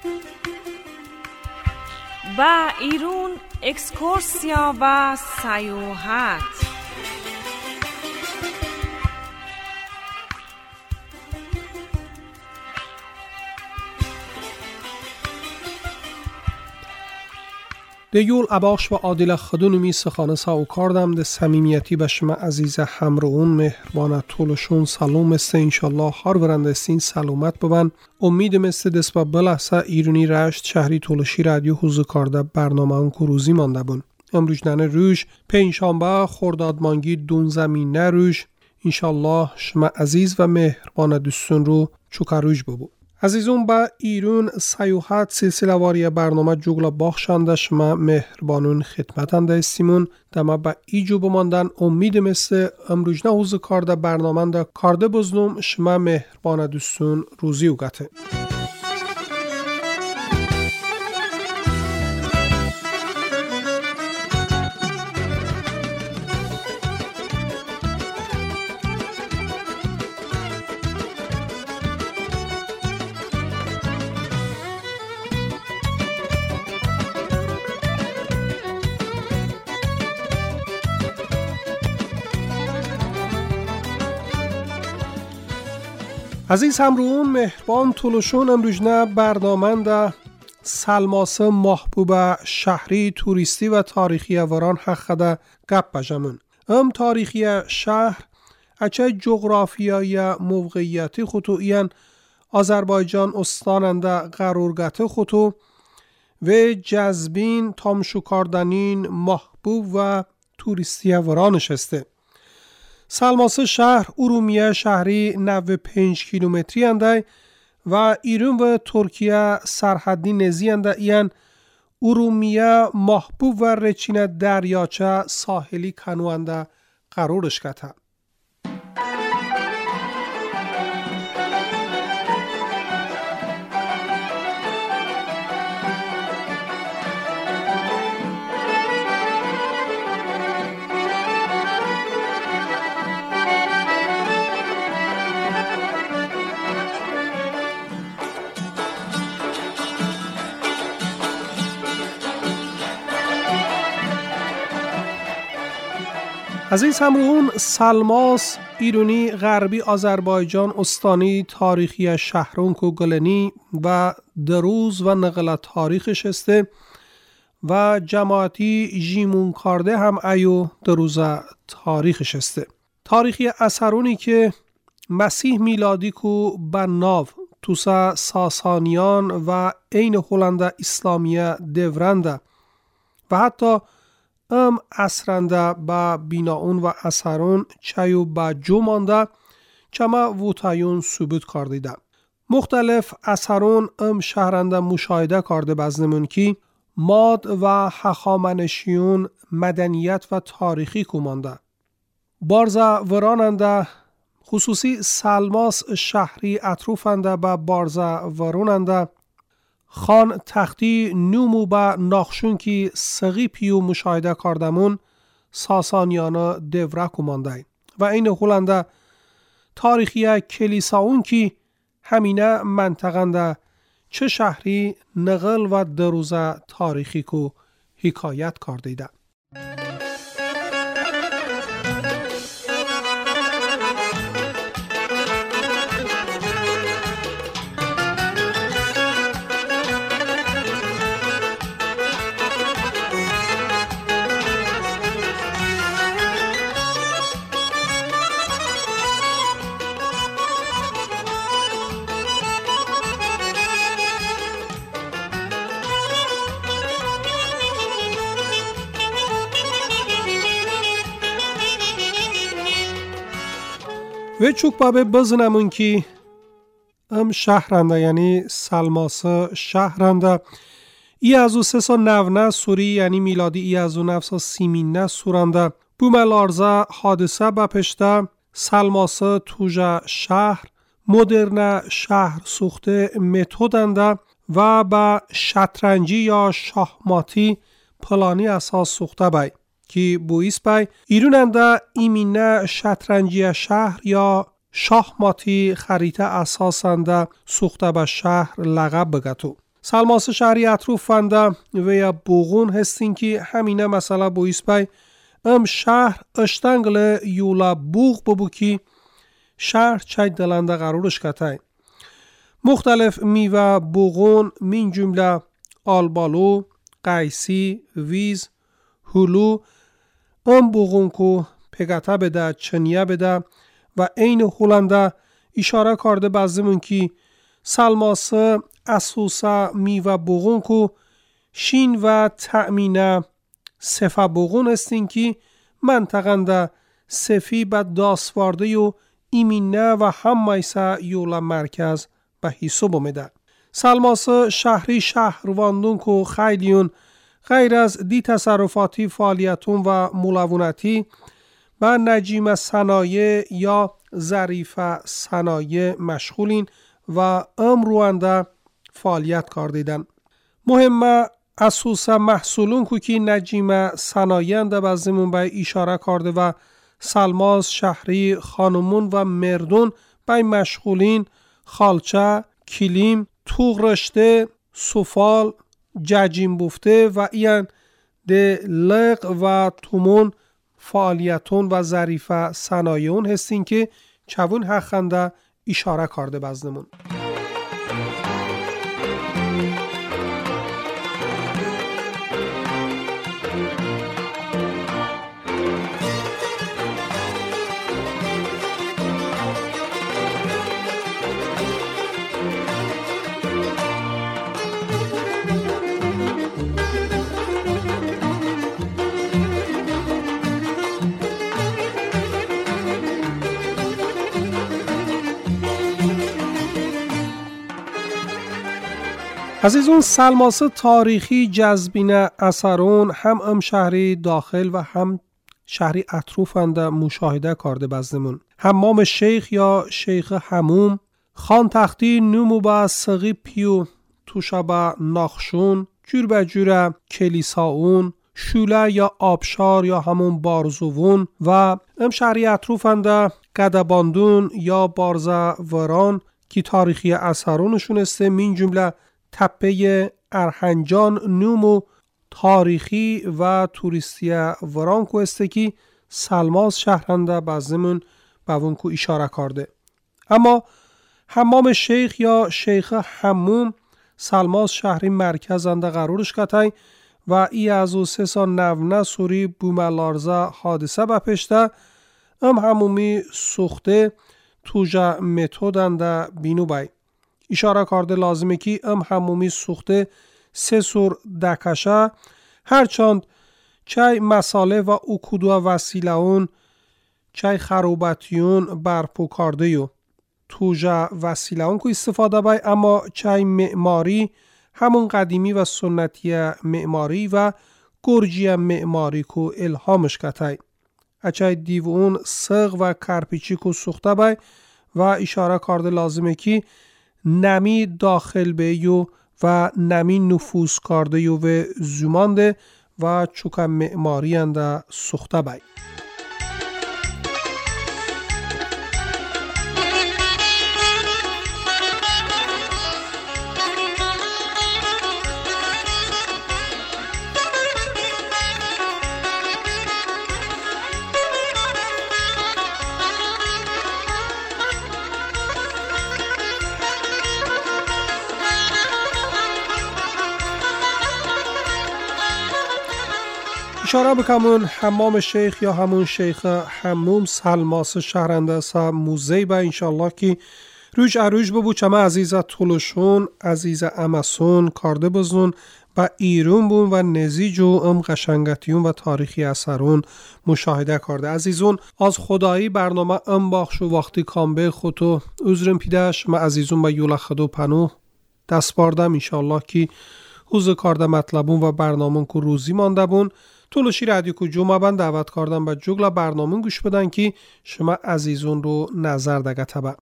و ایرون اکسکورسیا و سیاحت. دیول اباخش و عادل خدونمی سخانه ساو کردم ده سمیمیتی به شما عزیز همراهون مهربان طولشون سلام است انشالله هر ورندستین سلامت ببن. امیدم است دست با بلحظه ایرونی رشت شهری طولشی رادیو حوزو کرده برنامه اون کروزی مانده بون. امروز ننه روش پنجشنبه خرداد مانگی دون زمینه روش انشالله شما عزیز و مهربان دوستون رو چوکاروش ببو. عزیزون با ایرون سیاحت سلسله واری برنامه جوگلا باخشنده شما مهربانون خدمتنده استیمون دما با ایجو بماندن امید مثل امروز نه حوزه کارده برنامه ده کارده بزنم شما مهربان دوستون روزی اوگته. عزیز همراهان مهربان طولشون امروز نه برنامه ده سلماسه محبوب شهری توریستی و تاریخی وران حق ده گپ بجمون. تاریخی شهر اچه جغرافیای موقعیتی خطوئیان آذربایجان استاننده قرارگت خطو و جذبین تامشو کاردنین محبوب و توریستی ورانش هسته. سلماسه شهر ارومیه شهری 95 کیلومتری انده و ایران و ترکیه سرحدی نزی انده این ارومیه محبوب و رچین دریاچه ساحلی کنوانده قرارش کده. عزیز همراهان سلماس ایرونی غربی آذربایجان استانی تاریخی شهرون کو گلنی و دروز و نقل تاریخش هسته و جماعتی جیمون کارده هم ایو دروز تاریخش هسته. تاریخی اثرونی که مسیح میلادی کو بناو توسا ساسانیان و این هلنده اسلامیه دورنده و حتی اثرنده با بیناون و اثرون چایو با جو مانده چما ووتایون ثبوت کردیده. مختلف اثرون شهرنده مشاهده کرده بزنمون که ماد و هخامنشیون مدنیت و تاریخی کمانده. بارزا وراننده خصوصی سلماس شهری اطروفنده با بارزا وراننده خان تختی نومو با ناخشون کی سغی پیو مشاهده کردمون ساسانیانا دوره کمانده و این هلنده تاریخی کلیساون کی همینه منطقنده چه شهری نقل و دروزه تاریخی کو حکایت کردیده. و چوک بابه بزنمون که شهرنده یعنی سلماسه شهرنده ای از او 390 سوری یعنی میلادی ای از او 930 سورنده بومل آرزه حادثه بپشته سلماسه توجه شهر مدرن شهر سوخته متودنده و با شطرنجی یا شاهماتی پلانی اساس سوخته بای که بویس بای ایروننده ایمینه شطرنجی شهر یا شاهماتی خریطه اساسنده سوخته به شهر لقب بگتو. سلماس شهری اطروفنده و بوغون هستین که همینه مثلا بویس بای شهر اشتنگل یولا بوغ ببو که شهر چای دلنده قرارش کتای. مختلف میوه بوغون من جمله آلبالو، قیسی، ویز، هلو بوغون کو پگتا بده، چنیه بده و این هولنده اشاره کرده بازمون که سلماسه اسوسه میوه بوغون کو شین و تأمینه سفه بوغون استین که منطقنده سفی به داسوارده و ایمینه و همایسه یولا مرکز به حساب اومده. سلماسه شهری شهرواندون کو خیلیون غیر از دی تصرفاتی فعالیتون و ملونتی و نجیم صنایع یا ظریف صنایع مشغولین و روانده فعالیت کردیدن. مهمه اساسا محصولون که نجیم صنایع ده بازمون به اشاره کرده و سلماس شهری خانمون و مردون به مشغولین خالچه، کلیم، توغ رشته، سفال، ججیم بفته و این ده لق و تومون فعالیتون و ظریف صنایعون هستین که چون حقنده اشاره کرده بازمون. عزیزون سلماسه تاریخی جذبین اثرون هم شهری داخل و هم شهری اطروفنده مشاهده کرده بازمون. حمام شیخ یا شیخ حموم، خان تختی نومو با سقی پیو توشا با ناخشون، جور به جور کلیساون، شوله یا آبشار یا همون بارزوون و شهری اطروفنده قدباندون یا بارزه وران که تاریخی اثرونشون است. من جمله تپه ارهنجان نومو تاریخی و توریستی ورانکو است که سلماس شهرنده بازمون به اونکو اشاره کرده. اما حمام شیخ یا شیخ حموم سلماس شهری مرکزنده قرارش کتای و ای از او 3 سال نونه سوری بوملارزه حادثه بپشته حمومی سوخته توجه متودنده بینو بای. اشاره کرده لازمه که حمومی سوخته 3 سور دکشه هرچند چای مساله و اوکودو وسیله اون چای خروبتیون برپو کرده یو توجه وسیله اون که استفاده بای، اما چای معماری همون قدیمی و سنتی معماری و گرجی معماری که الهامش کتای. اچای دیو اون سغ و کرپیچی که سوخته بای و اشاره کرده لازمه که نمی داخل بیو و نمی نفوذ کرده یو و زمانده و چوکا معماری انده سوخته بای. اشاره بکمون حمام شیخ یا همون شیخ حموم سلماس شهرنده سا موزه با انشالله که روش عروج ببو چمه عزیزه طولشون عزیزه امسون کارده بزن و ایرون بون و نزیجو قشنگتیون و تاریخی اثرون مشاهده کرده. عزیزون از خدایی برنامه باخشو وقتی کامبه خودو عذرم پیدهش ما عزیزون با یولا خدو پنو دست باردم انشالله که حوز کارده مطلبون و برنامون که روزی مانده بون طولشی رادیو کو جمعه بند دعوت کردم و جگلا برنامه گوش بدن که شما عزیزون رو نظر دگه تبا.